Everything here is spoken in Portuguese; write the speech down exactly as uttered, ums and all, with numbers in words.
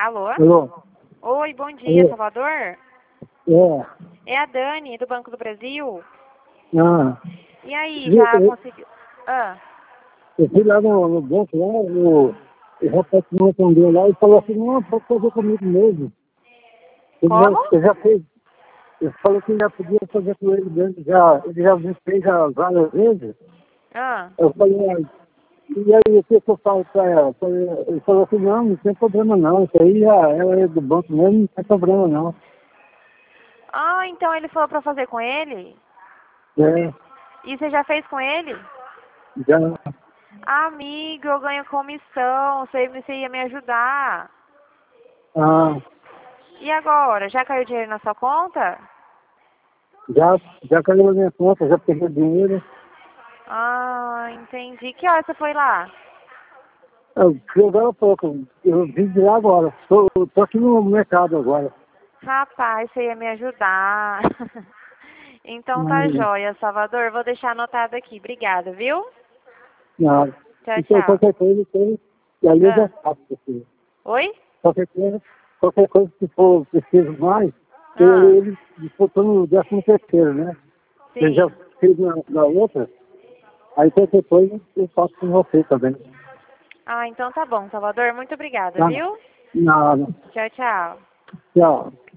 Alô? Alô? Oi, bom dia, Alô? Salvador. É. É a Dani, do Banco do Brasil. Ah, E aí, viu, já eu, conseguiu... Ah, eu fui lá no, no banco, lá, o, o rapaz que me atendeu lá e falou assim, não, pode fazer comigo mesmo. Ele já, como? eu já fez, ele falou que já podia fazer com ele mesmo, já, ele já me fez já várias vezes. Ah, Eu falei, ah, e aí o que que eu falo pra ela? Eu falei, ele falou assim, não, não tem problema não, isso aí já, ela é do banco mesmo, não tem problema não. ah então ele falou pra fazer com ele? É, E você já fez com ele? já, Amigo, eu ganho comissão, você, você ia me ajudar. ah, E agora, já caiu dinheiro na sua conta? já, já caiu na minha conta, já peguei dinheiro. Ah, entendi. Que hora você foi lá? Eu fui agora há pouco, eu vim de lá agora, tô, tô aqui no mercado agora. Rapaz, você ia me ajudar. Então tá Hum, jóia, Salvador. Vou deixar anotado aqui. Obrigada, viu? nada. Tchau, Então tchau. qualquer coisa tem, e ali eu já Ah, faço, assim. oi? Qualquer coisa, qualquer coisa que for preciso mais, Ah, ele disputou no décimo terceiro, né? Eu já sim. fiz na, na outra, aí qualquer coisa eu faço com você também. Ah, então tá bom, Salvador. Muito obrigada, Tá? viu? Nada. Tchau, tchau. Tchau.